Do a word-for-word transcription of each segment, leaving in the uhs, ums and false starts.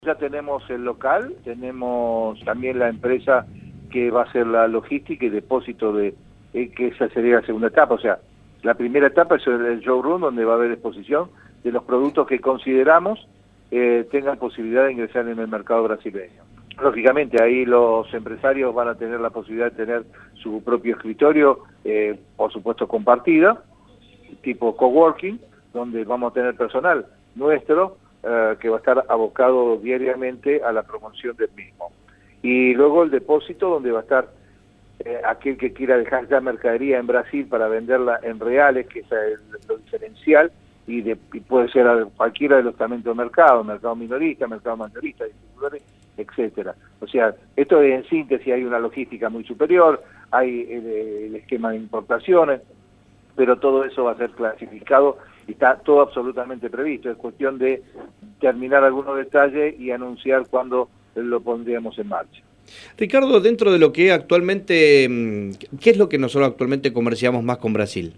Ya tenemos el local, tenemos también la empresa que va a hacer la logística y depósito de, eh, que esa sería la segunda etapa. O sea, la primera etapa es el showroom, donde va a haber exposición de los productos que consideramos eh, tengan posibilidad de ingresar en el mercado brasileño. Lógicamente, ahí los empresarios van a tener la posibilidad de tener su propio escritorio, eh, por supuesto compartida, tipo coworking, donde vamos a tener personal nuestro, Uh, que va a estar abocado diariamente a la promoción del mismo. Y luego el depósito, donde va a estar eh, aquel que quiera dejar ya mercadería en Brasil para venderla en reales, que es el, lo diferencial, y, de, y puede ser a cualquiera de los estamentos de mercado, mercado minorista, mercado mayorista, distribuidores, etcétera. O sea, esto es en síntesis, hay una logística muy superior, hay el, el esquema de importaciones, pero todo eso va a ser clasificado y está todo absolutamente previsto. Es cuestión de terminar algunos detalles y anunciar cuándo lo pondríamos en marcha. Ricardo, dentro de lo que actualmente, ¿qué es lo que nosotros actualmente comerciamos más con Brasil?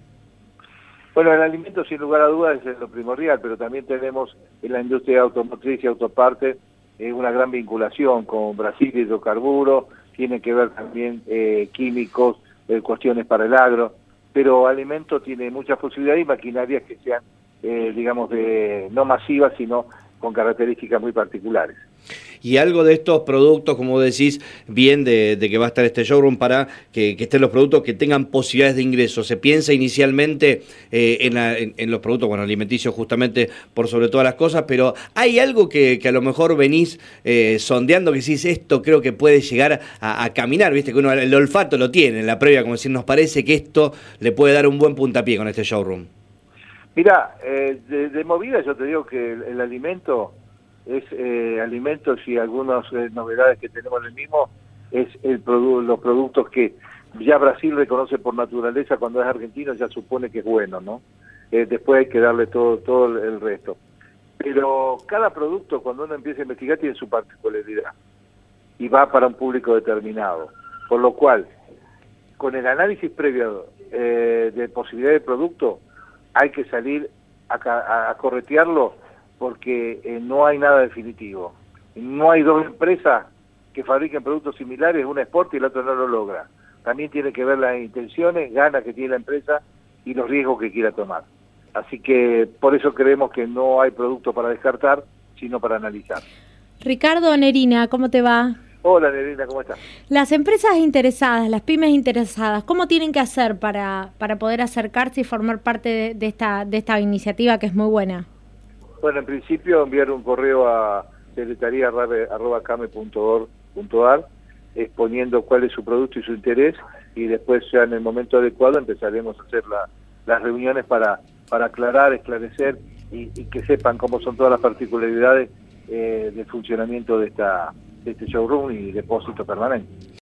Bueno, el alimento sin lugar a dudas es lo primordial, pero también tenemos en la industria automotriz y autoparte eh, una gran vinculación con Brasil, hidrocarburos, tiene que ver también eh, químicos, eh, cuestiones para el agro, pero alimento tiene muchas posibilidades y maquinarias que sean, eh, digamos, de, no masivas, sino con características muy particulares. Y algo de estos productos, como decís, bien de, de que va a estar este showroom para que, que estén los productos que tengan posibilidades de ingreso. Se piensa inicialmente eh, en, la, en, en los productos, bueno, alimenticios justamente por sobre todas las cosas, pero hay algo que, que a lo mejor venís eh, sondeando, que decís, esto creo que puede llegar a, a caminar, viste que uno el olfato lo tiene en la previa, como decir, nos parece que esto le puede dar un buen puntapié con este showroom. Mirá, eh, de, de movida yo te digo que el, el alimento... es eh, alimentos y algunas eh, novedades que tenemos en el mismo, es el produ los productos que ya Brasil reconoce por naturaleza. Cuando es argentino ya supone que es bueno, ¿no? Eh, después hay que darle todo, todo el resto. Pero cada producto, cuando uno empieza a investigar, tiene su particularidad y va para un público determinado. Por lo cual, con el análisis previo eh, de posibilidad de producto, hay que salir a, a, a corretearlo, porque eh, no hay nada definitivo. No hay dos empresas que fabriquen productos similares, una exporta y la otra no lo logra. También tiene que ver las intenciones, ganas que tiene la empresa y los riesgos que quiera tomar. Así que por eso creemos que no hay producto para descartar, sino para analizar. Ricardo, Nerina, ¿cómo te va? Hola, Nerina, ¿cómo estás? Las empresas interesadas, las pymes interesadas, ¿cómo tienen que hacer para, para poder acercarse y formar parte de, de, esta, de esta iniciativa que es muy buena? Bueno, en principio enviar un correo a secretaría arroba came punto org punto ar exponiendo cuál es su producto y su interés, y después ya en el momento adecuado empezaremos a hacer la, las reuniones para, para aclarar, esclarecer y, y que sepan cómo son todas las particularidades eh, del funcionamiento de, esta, de este showroom y depósito permanente.